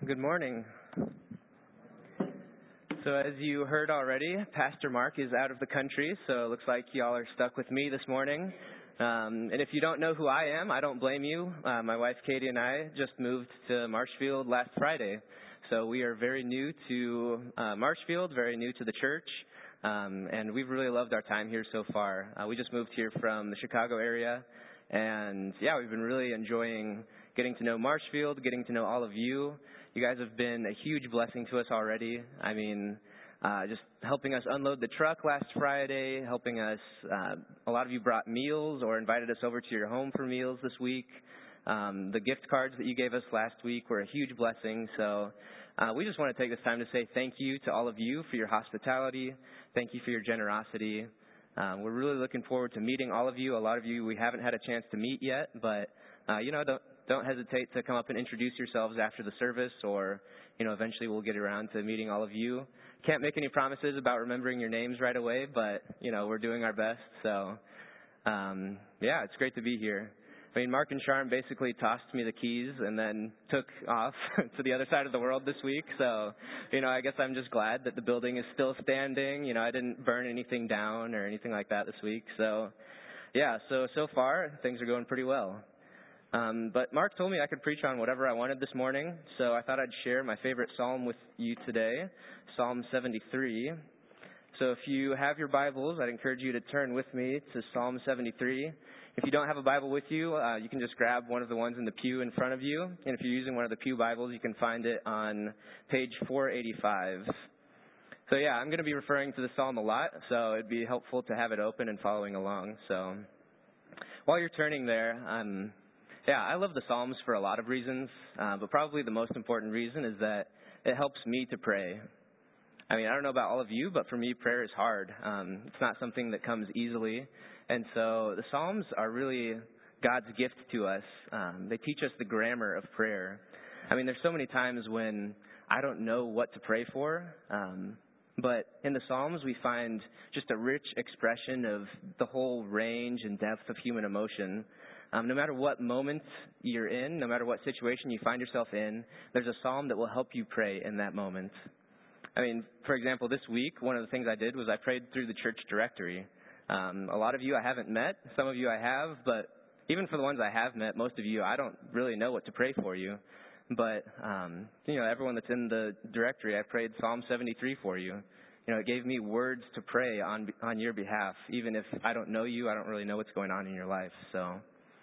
Good morning. So as you heard already, Pastor Mark is out of the country, so it looks like y'all are stuck with me this morning. And if you don't know who I am, I don't blame you. My wife Katie and I just moved to Marshfield last Friday. So we are very new to Marshfield, very new to the church, and we've really loved our time here so far. We just moved here from the Chicago area, and yeah, we've been really enjoying getting to know Marshfield, getting to know all of you. You guys have been a huge blessing to us already. I mean, just helping us unload the truck last Friday, helping us, a lot of you brought meals or invited us over to your home for meals this week. The gift cards that you gave us last week were a huge blessing. So we just want to take this time to say thank you to all of you for your hospitality. Thank you for your generosity. We're really looking forward to meeting all of you. A lot of you we haven't had a chance to meet yet, but don't hesitate to come up and introduce yourselves after the service, or eventually we'll get around to meeting all of you. Can't make any promises about remembering your names right away, but we're doing our best. So yeah, it's great to be here. I mean, Mark and Sharm basically tossed me the keys and then took off to the other side of the world this week. So, I guess I'm just glad that the building is still standing. I didn't burn anything down or anything like that this week. So, yeah, so far things are going pretty well. But Mark told me I could preach on whatever I wanted this morning. So I thought I'd share my favorite psalm with you today, Psalm 73. So if you have your Bibles, I'd encourage you to turn with me to Psalm 73. If you don't have a Bible with you, you can just grab one of the ones in the pew in front of you. And if you're using one of the pew Bibles, you can find it on page 485. So yeah, I'm going to be referring to the psalm a lot, so it'd be helpful to have it open and following along. So while you're turning there, I love the Psalms for a lot of reasons, but probably the most important reason is that it helps me to pray. I mean, I don't know about all of you, but for me, prayer is hard. It's not something that comes easily. And so the Psalms are really God's gift to us. They teach us the grammar of prayer. I mean, there's so many times when I don't know what to pray for, but in the Psalms we find just a rich expression of the whole range and depth of human emotion. No matter what moment you're in, no matter what situation you find yourself in, there's a psalm that will help you pray in that moment. I mean, for example, this week, one of the things I did was I prayed through the church directory. A lot of you I haven't met, some of you I have, but even for the ones I have met, most of you, I don't really know what to pray for you. But, everyone that's in the directory, I prayed Psalm 73 for you. It gave me words to pray on your behalf. Even if I don't know you, I don't really know what's going on in your life. So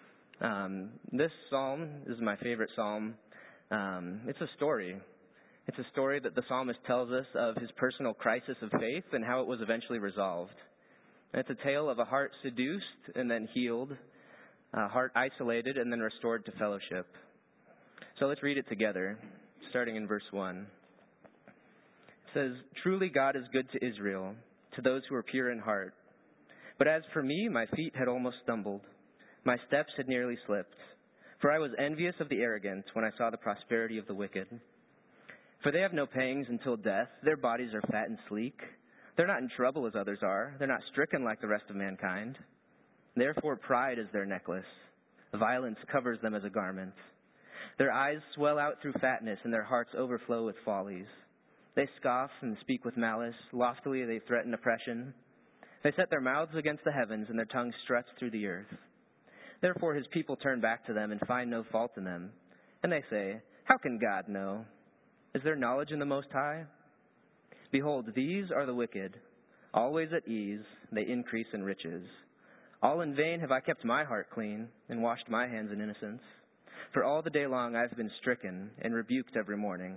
this psalm is my favorite psalm. It's a story. It's a story that the psalmist tells us of his personal crisis of faith and how it was eventually resolved. And it's a tale of a heart seduced and then healed, a heart isolated and then restored to fellowship. So let's read it together, starting in verse 1. It says, "Truly God is good to Israel, to those who are pure in heart. But as for me, my feet had almost stumbled. My steps had nearly slipped. For I was envious of the arrogant when I saw the prosperity of the wicked. For they have no pangs until death. Their bodies are fat and sleek. They're not in trouble as others are. They're not stricken like the rest of mankind. Therefore pride is their necklace. Violence covers them as a garment. Their eyes swell out through fatness, and their hearts overflow with follies. They scoff and speak with malice. Loftily they threaten oppression. They set their mouths against the heavens, and their tongue struts through the earth. Therefore his people turn back to them and find no fault in them. And they say, how can God know? Is there knowledge in the Most High? Behold, these are the wicked, always at ease, they increase in riches. All in vain have I kept my heart clean and washed my hands in innocence. For all the day long I have been stricken and rebuked every morning.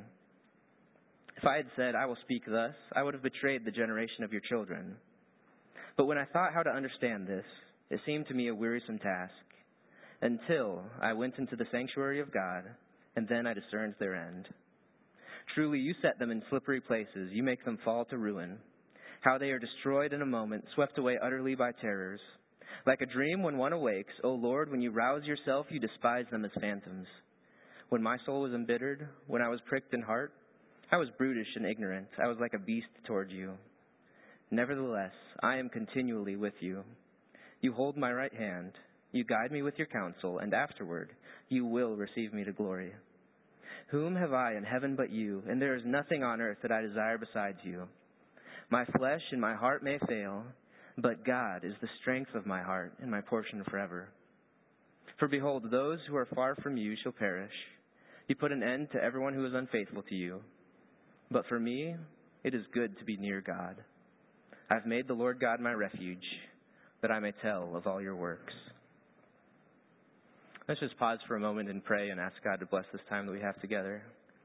If I had said, I will speak thus, I would have betrayed the generation of your children. But when I thought how to understand this, it seemed to me a wearisome task, until I went into the sanctuary of God, and then I discerned their end. Truly you set them in slippery places, you make them fall to ruin. How they are destroyed in a moment, swept away utterly by terrors. Like a dream when one awakes, O Lord, when you rouse yourself, you despise them as phantoms. When my soul was embittered, when I was pricked in heart, I was brutish and ignorant, I was like a beast toward you. Nevertheless, I am continually with you. You hold my right hand, you guide me with your counsel, and afterward you will receive me to glory. Whom have I in heaven but you? And there is nothing on earth that I desire besides you. My flesh and my heart may fail, but God is the strength of my heart and my portion forever. For behold, those who are far from you shall perish. You put an end to everyone who is unfaithful to you. But for me, it is good to be near God. I've made the Lord God my refuge, that I may tell of all your works. Let's just pause for a moment and pray and ask God to bless this time that we have together.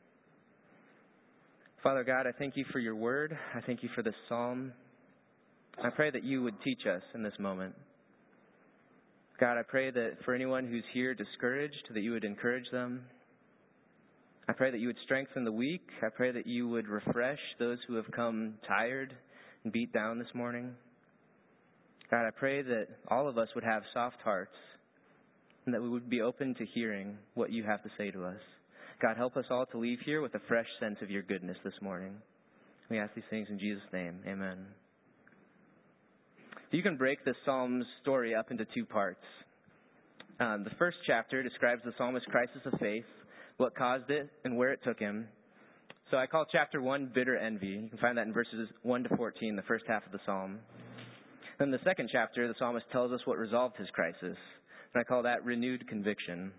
Father God, I thank you for your word. I thank you for this psalm. I pray that you would teach us in this moment. God, I pray that for anyone who's here discouraged, that you would encourage them. I pray that you would strengthen the weak. I pray that you would refresh those who have come tired and beat down this morning. God, I pray that all of us would have soft hearts and that we would be open to hearing what you have to say to us. God, help us all to leave here with a fresh sense of your goodness this morning. We ask these things in Jesus' name. Amen. You can break this psalm's story up into two parts. The first chapter describes the psalmist's crisis of faith, what caused it, and where it took him. So I call chapter 1 bitter envy. You can find that in verses 1 to 14, the first half of the psalm. Then the second chapter, the psalmist tells us what resolved his crisis. And I call that renewed conviction.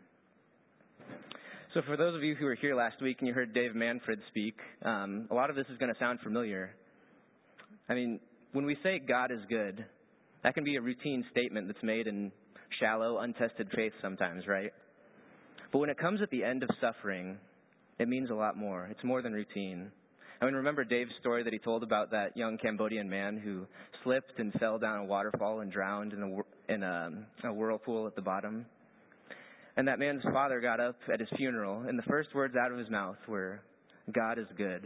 So for those of you who were here last week and you heard Dave Manfred speak, a lot of this is going to sound familiar. I mean, when we say God is good, that can be a routine statement that's made in shallow, untested faith sometimes, right? But when it comes at the end of suffering, it means a lot more. It's more than routine. I mean, remember Dave's story that he told about that young Cambodian man who slipped and fell down a waterfall and drowned in a whirlpool at the bottom? And that man's father got up at his funeral, and the first words out of his mouth were, "God is good."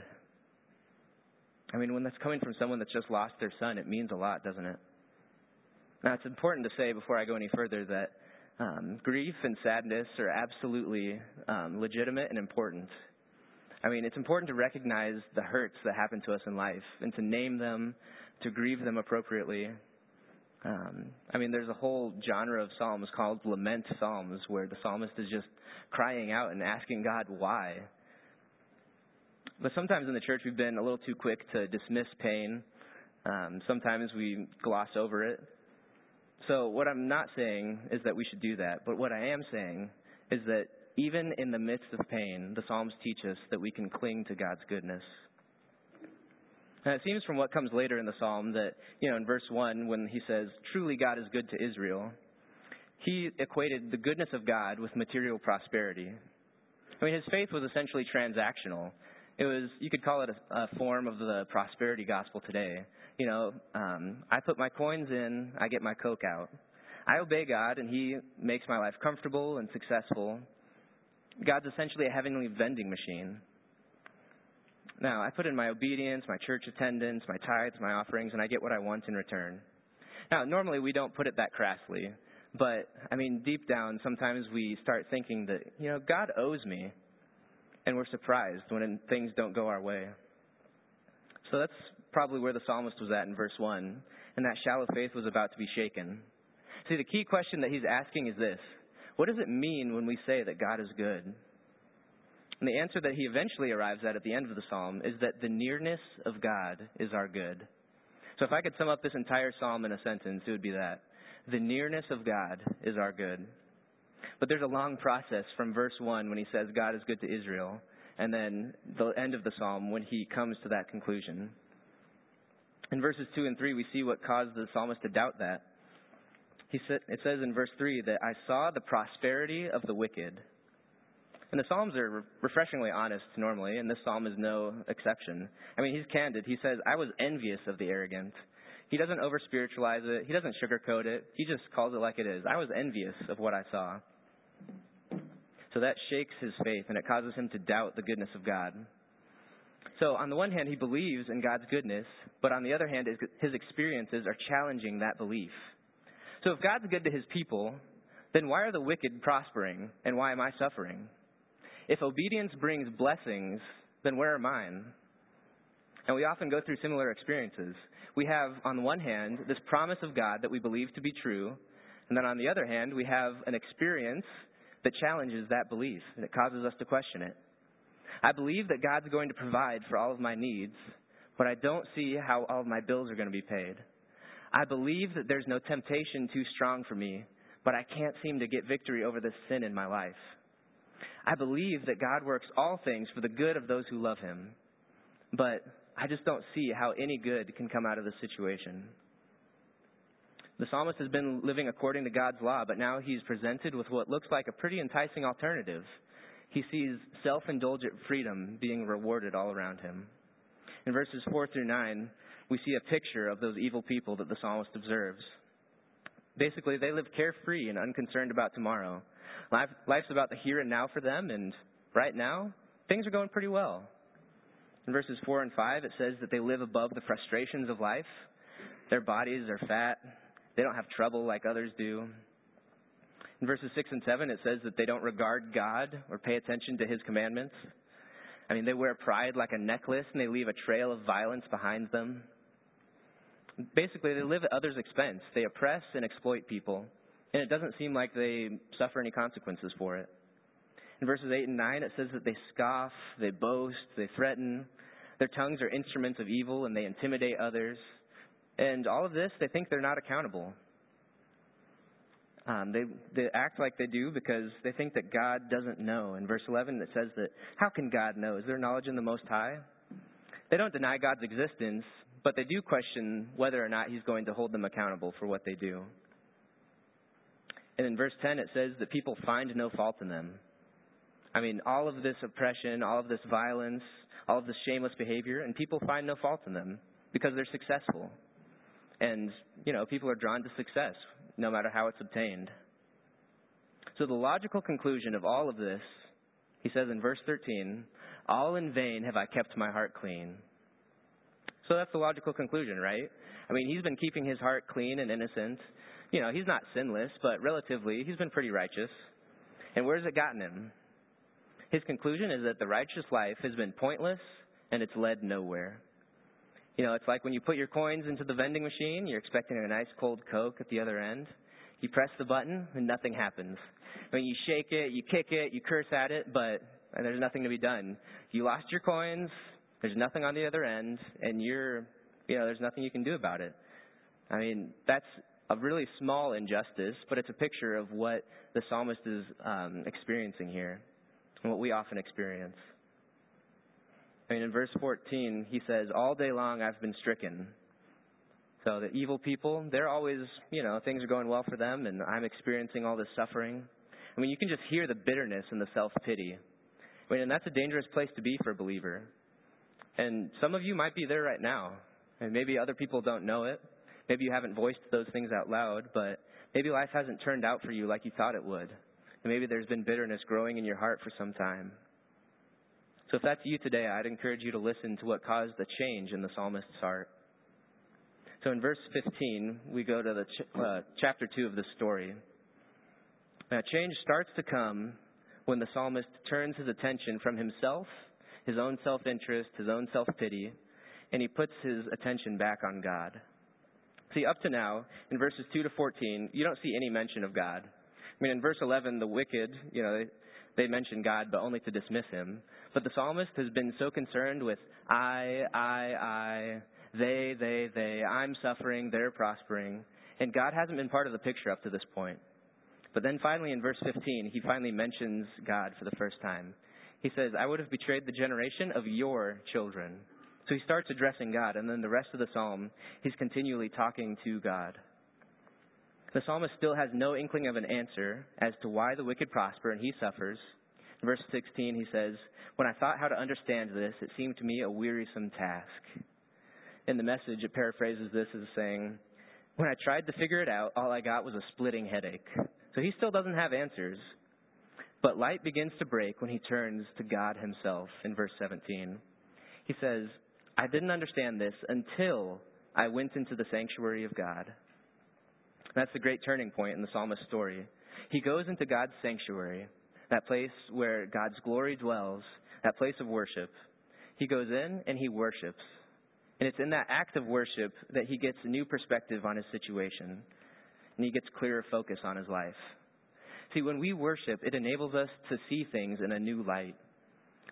I mean, when that's coming from someone that's just lost their son, it means a lot, doesn't it? Now, it's important to say before I go any further that grief and sadness are absolutely legitimate and important. I mean, it's important to recognize the hurts that happen to us in life and to name them, to grieve them appropriately. I mean, there's a whole genre of psalms called lament psalms where the psalmist is just crying out and asking God why. But sometimes in the church we've been a little too quick to dismiss pain. Sometimes we gloss over it. So what I'm not saying is that we should do that. But what I am saying is that even in the midst of pain, the Psalms teach us that we can cling to God's goodness. And it seems from what comes later in the Psalm that, in verse 1, when he says, "Truly God is good to Israel," he equated the goodness of God with material prosperity. I mean, his faith was essentially transactional. It was, you could call it a form of the prosperity gospel today. I put my coins in, I get my Coke out. I obey God, and he makes my life comfortable and successful. God's essentially a heavenly vending machine. Now, I put in my obedience, my church attendance, my tithes, my offerings, and I get what I want in return. Now, normally we don't put it that crassly, but, I mean, deep down, sometimes we start thinking that, God owes me, and we're surprised when things don't go our way. So that's probably where the psalmist was at in verse 1, and that shallow faith was about to be shaken. See, the key question that he's asking is this: what does it mean when we say that God is good? And the answer that he eventually arrives at the end of the psalm is that the nearness of God is our good. So if I could sum up this entire psalm in a sentence, it would be that: the nearness of God is our good. But there's a long process from verse 1 when he says God is good to Israel, and then the end of the psalm when he comes to that conclusion. In verses 2 and 3, we see what caused the psalmist to doubt that. It says in verse 3 that I saw the prosperity of the wicked. And the Psalms are refreshingly honest normally, and this psalm is no exception. I mean, he's candid. He says, I was envious of the arrogant. He doesn't over-spiritualize it. He doesn't sugarcoat it. He just calls it like it is. I was envious of what I saw. So that shakes his faith, and it causes him to doubt the goodness of God. So on the one hand, he believes in God's goodness, but on the other hand, his experiences are challenging that belief. So if God's good to his people, then why are the wicked prospering, and why am I suffering? If obedience brings blessings, then where are mine? And we often go through similar experiences. We have, on the one hand, this promise of God that we believe to be true, and then on the other hand, we have an experience that challenges that belief, and it causes us to question it. I believe that God's going to provide for all of my needs, but I don't see how all of my bills are going to be paid. I believe that there's no temptation too strong for me, but I can't seem to get victory over this sin in my life. I believe that God works all things for the good of those who love him, but I just don't see how any good can come out of this situation. The psalmist has been living according to God's law, but now he's presented with what looks like a pretty enticing alternative. He sees self-indulgent freedom being rewarded all around him. In verses 4 through 9, we see a picture of those evil people that the psalmist observes. Basically, they live carefree and unconcerned about tomorrow. Life's about the here and now for them, and right now, things are going pretty well. In verses 4 and 5, it says that they live above the frustrations of life. Their bodies are fat. They don't have trouble like others do. In verses 6 and 7, it says that they don't regard God or pay attention to his commandments. I mean, they wear pride like a necklace, and they leave a trail of violence behind them. Basically, they live at others' expense. They oppress and exploit people, and it doesn't seem like they suffer any consequences for it. In verses 8 and 9, it says that they scoff, they boast, they threaten. Their tongues are instruments of evil, and they intimidate others. And all of this, they think they're not accountable. They act like they do because they think that God doesn't know. In verse 11, it says that, how can God know? Is there knowledge in the Most High? They don't deny God's existence, but they do question whether or not he's going to hold them accountable for what they do. And in verse 10, it says that people find no fault in them. I mean, all of this oppression, all of this violence, all of this shameless behavior, and people find no fault in them because they're successful. And, people are drawn to success, no matter how it's obtained. So the logical conclusion of all of this, he says in verse 13, all in vain have I kept my heart clean. So that's the logical conclusion, right? I mean, he's been keeping his heart clean and innocent. He's not sinless, but relatively, he's been pretty righteous. And where's it gotten him? His conclusion is that the righteous life has been pointless and it's led nowhere. It's like when you put your coins into the vending machine, you're expecting a nice cold Coke at the other end. You press the button and nothing happens. When you shake it, you kick it, you curse at it, but there's nothing to be done. You lost your coins, there's nothing on the other end, and there's nothing you can do about it. I mean, that's a really small injustice, but it's a picture of what the psalmist is experiencing here and what we often experience. I mean, in verse 14, he says, all day long I've been stricken. So the evil people, they're always, things are going well for them, and I'm experiencing all this suffering. I mean, you can just hear the bitterness and the self-pity. I mean, and that's a dangerous place to be for a believer. And some of you might be there right now, and maybe other people don't know it. Maybe you haven't voiced those things out loud, but maybe life hasn't turned out for you like you thought it would. And maybe there's been bitterness growing in your heart for some time. So if that's you today, I'd encourage you to listen to what caused the change in the psalmist's heart. So in verse 15, we go to the chapter 2 of the story. Now, change starts to come when the psalmist turns his attention from himself, his own self-interest, his own self-pity, and he puts his attention back on God. See, up to now, in verses 2 to 14, you don't see any mention of God. I mean, in verse 11, the wicked, they mention God, but only to dismiss him. But the psalmist has been so concerned with I, they, I'm suffering, they're prospering. And God hasn't been part of the picture up to this point. But then finally in verse 15, he finally mentions God for the first time. He says, I would have betrayed the generation of your children. So he starts addressing God, and then the rest of the psalm, he's continually talking to God. The psalmist still has no inkling of an answer as to why the wicked prosper and he suffers. In verse 16, he says, when I thought how to understand this, it seemed to me a wearisome task. In the Message, it paraphrases this as saying, when I tried to figure it out, all I got was a splitting headache. So he still doesn't have answers. But light begins to break when he turns to God himself in verse 17. He says, I didn't understand this until I went into the sanctuary of God. That's the great turning point in the psalmist's story. He goes into God's sanctuary, that place where God's glory dwells, that place of worship. He goes in and he worships. And it's in that act of worship that he gets a new perspective on his situation. And he gets clearer focus on his life. See, when we worship, it enables us to see things in a new light.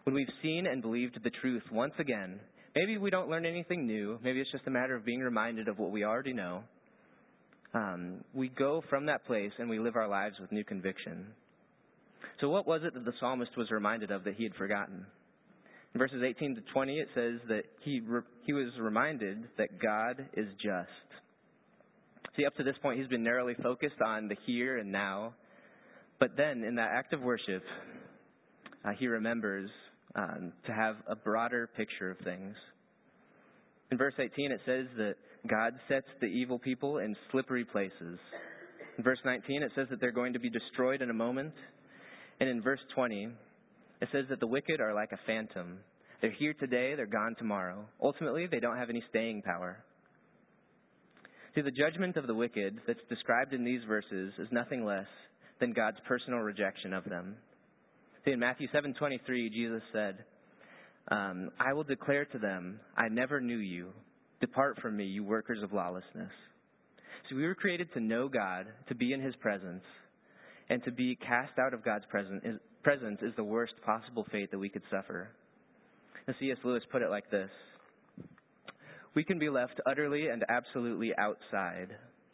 When we've seen and believed the truth once again, maybe we don't learn anything new. Maybe it's just a matter of being reminded of what we already know. We go from that place and we live our lives with new conviction. So what was it that the psalmist was reminded of that he had forgotten? In verses 18 to 20, it says that he was reminded that God is just. See, up to this point, he's been narrowly focused on the here and now. But then, in that act of worship, he remembers to have a broader picture of things. In verse 18, it says that God sets the evil people in slippery places. In verse 19, it says that they're going to be destroyed in a moment. And in verse 20, it says that the wicked are like a phantom. They're here today, they're gone tomorrow. Ultimately, they don't have any staying power. See, the judgment of the wicked that's described in these verses is nothing less than God's personal rejection of them. See, in Matthew 7:23, Jesus said, I will declare to them, I never knew you. Depart from me, you workers of lawlessness. So we were created to know God, to be in his presence, and to be cast out of God's presence is the worst possible fate that we could suffer. And C.S. Lewis put it like this: we can be left utterly and absolutely outside,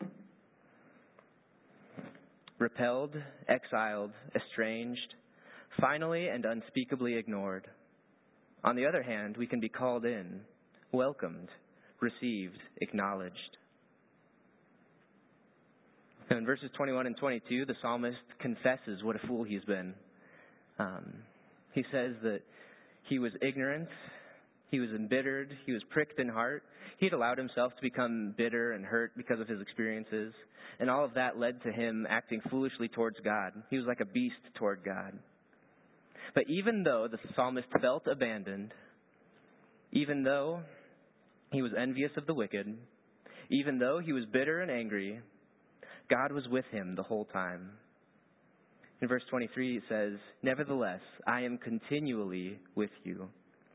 repelled, exiled, estranged, finally and unspeakably ignored. On the other hand, we can be called in, welcomed, received, acknowledged. And in verses 21 and 22, the psalmist confesses what a fool he's been. He says that he was ignorant, he was embittered, he was pricked in heart. He had allowed himself to become bitter and hurt because of his experiences. And all of that led to him acting foolishly towards God. He was like a beast toward God. But even though the psalmist felt abandoned, even though he was envious of the wicked, even though he was bitter and angry, God was with him the whole time. In verse 23 it says, nevertheless, I am continually with you.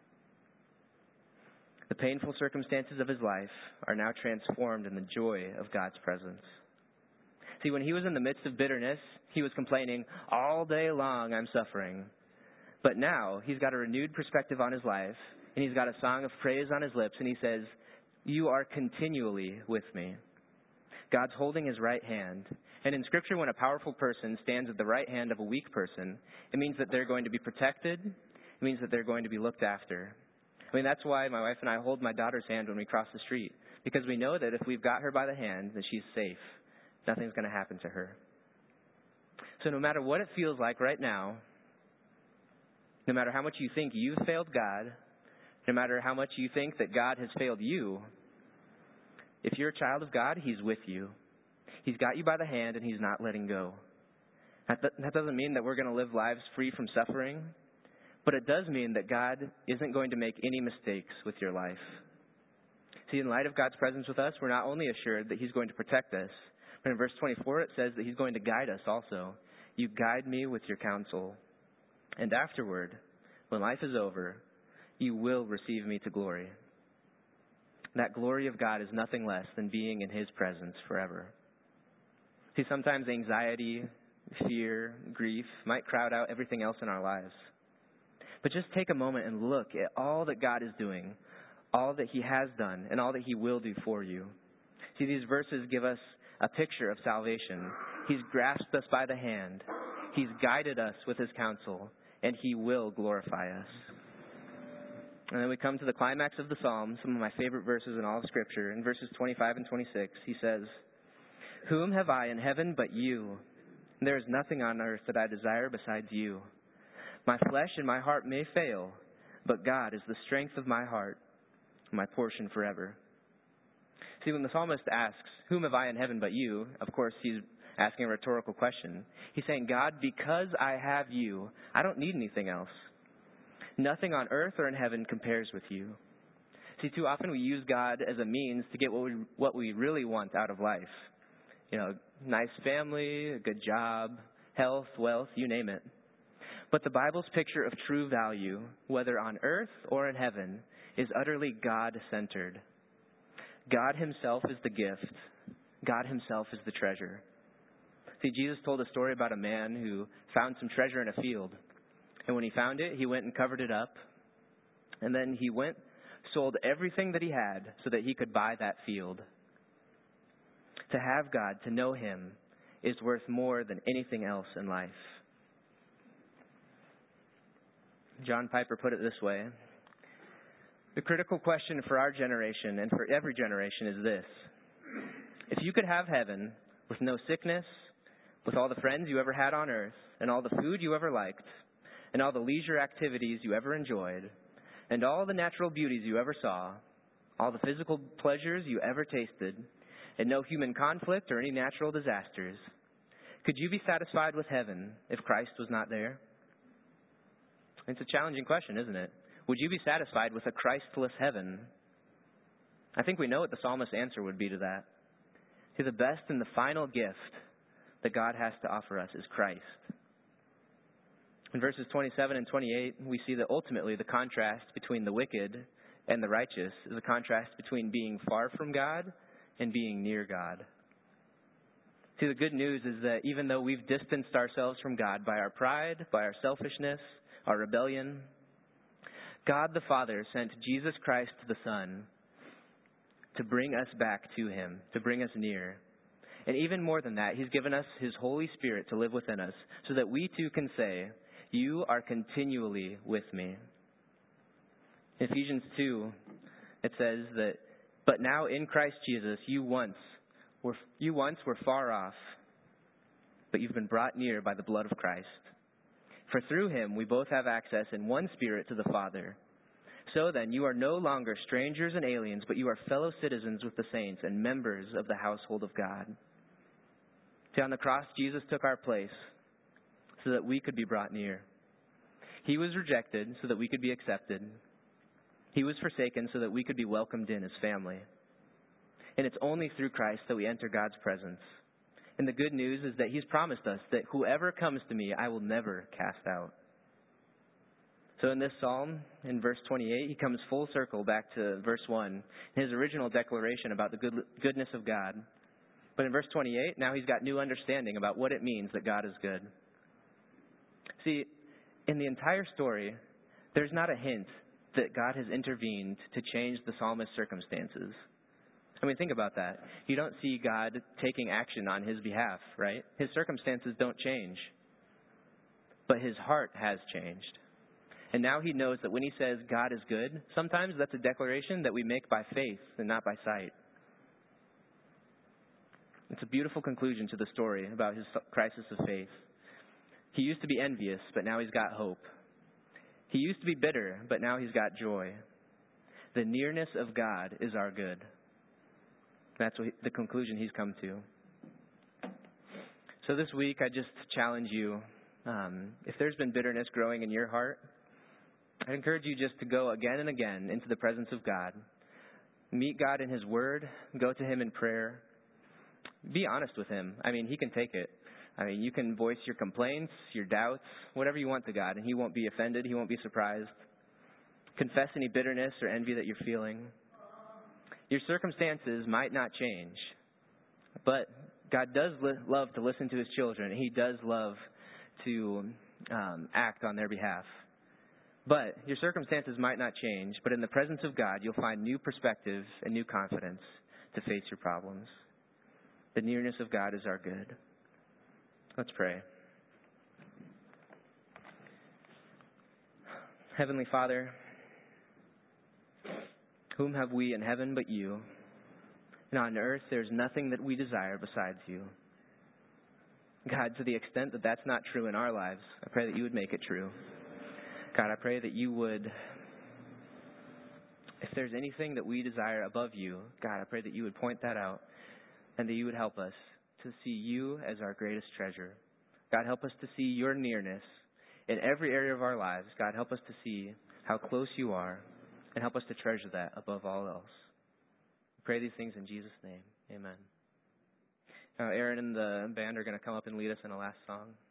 The painful circumstances of his life are now transformed in the joy of God's presence. See, when he was in the midst of bitterness, he was complaining, all day long I'm suffering. But now he's got a renewed perspective on his life, and he's got a song of praise on his lips, and he says, you are continually with me. God's holding his right hand. And in Scripture, when a powerful person stands at the right hand of a weak person, it means that they're going to be protected. It means that they're going to be looked after. I mean, that's why my wife and I hold my daughter's hand when we cross the street, because we know that if we've got her by the hand, then she's safe. Nothing's going to happen to her. So no matter what it feels like right now, no matter how much you think you've failed God, no matter how much you think that God has failed you, if you're a child of God, he's with you. He's got you by the hand and he's not letting go. That doesn't mean that we're going to live lives free from suffering, but it does mean that God isn't going to make any mistakes with your life. See, in light of God's presence with us, we're not only assured that he's going to protect us, but in verse 24 it says that he's going to guide us also. You guide me with your counsel. And afterward, when life is over, you will receive me to glory. That glory of God is nothing less than being in his presence forever. See, sometimes anxiety, fear, grief might crowd out everything else in our lives. But just take a moment and look at all that God is doing, all that he has done, and all that he will do for you. See, these verses give us a picture of salvation. He's grasped us by the hand. He's guided us with his counsel, and he will glorify us. And then we come to the climax of the psalm, some of my favorite verses in all of Scripture. In verses 25 and 26, he says, whom have I in heaven but you? There is nothing on earth that I desire besides you. My flesh and my heart may fail, but God is the strength of my heart, my portion forever. See, when the psalmist asks, whom have I in heaven but you? Of course, he's asking a rhetorical question. He's saying, God, because I have you, I don't need anything else. Nothing on earth or in heaven compares with you. See, too often we use God as a means to get what we really want out of life. You know, nice family, a good job, health, wealth, you name it. But the Bible's picture of true value, whether on earth or in heaven, is utterly God-centered. God himself is the gift. God himself is the treasure. See, Jesus told a story about a man who found some treasure in a field. And when he found it, he went and covered it up. And then he went, sold everything that he had so that he could buy that field. To have God, to know him, is worth more than anything else in life. John Piper put it this way: the critical question for our generation and for every generation is this: if you could have heaven with no sickness, with all the friends you ever had on earth, and all the food you ever liked, and all the leisure activities you ever enjoyed, and all the natural beauties you ever saw, all the physical pleasures you ever tasted, and no human conflict or any natural disasters, could you be satisfied with heaven if Christ was not there? It's a challenging question, isn't it? Would you be satisfied with a Christless heaven? I think we know what the psalmist's answer would be to that. See, the best and the final gift that God has to offer us is Christ. In verses 27 and 28, we see that ultimately the contrast between the wicked and the righteous is a contrast between being far from God and being near God. See, the good news is that even though we've distanced ourselves from God by our pride, by our selfishness, our rebellion, God the Father sent Jesus Christ the Son to bring us back to him, to bring us near. And even more than that, he's given us his Holy Spirit to live within us so that we too can say, "You are continually with me." In Ephesians 2, it says that, "But now in Christ Jesus, you once were far off, but you've been brought near by the blood of Christ. For through him we both have access in one Spirit to the Father. So then you are no longer strangers and aliens, but you are fellow citizens with the saints and members of the household of God." See, on the cross, Jesus took our place so that we could be brought near. He was rejected so that we could be accepted. He was forsaken so that we could be welcomed in as family. And it's only through Christ that we enter God's presence. And the good news is that he's promised us that whoever comes to me, I will never cast out. So in this psalm, in verse 28, he comes full circle back to verse 1, his original declaration about the goodness of God. But in verse 28, now he's got new understanding about what it means that God is good. See, in the entire story, there's not a hint that God has intervened to change the psalmist's circumstances. I mean, think about that. You don't see God taking action on his behalf, right? His circumstances don't change. But his heart has changed. And now he knows that when he says God is good, sometimes that's a declaration that we make by faith and not by sight. It's a beautiful conclusion to the story about his crisis of faith. He used to be envious, but now he's got hope. He used to be bitter, but now he's got joy. The nearness of God is our good. That's the conclusion he's come to. So this week, I just challenge you, if there's been bitterness growing in your heart, I encourage you just to go again and again into the presence of God. Meet God in his word. Go to him in prayer. Be honest with him. I mean, he can take it. I mean, you can voice your complaints, your doubts, whatever you want to God, and he won't be offended. He won't be surprised. Confess any bitterness or envy that you're feeling. Your circumstances might not change, but God does love to listen to his children, and he does love to act on their behalf. But your circumstances might not change, but in the presence of God, you'll find new perspective and new confidence to face your problems. The nearness of God is our good. Let's pray. Heavenly Father, whom have we in heaven but you? And on earth there's nothing that we desire besides you. God, to the extent that that's not true in our lives, I pray that you would make it true. God, I pray that you would, if there's anything that we desire above you, God, I pray that you would point that out and that you would help us to see you as our greatest treasure. God, help us to see your nearness in every area of our lives. God, help us to see how close you are and help us to treasure that above all else. We pray these things in Jesus' name. Amen. Now, Aaron and the band are going to come up and lead us in a last song.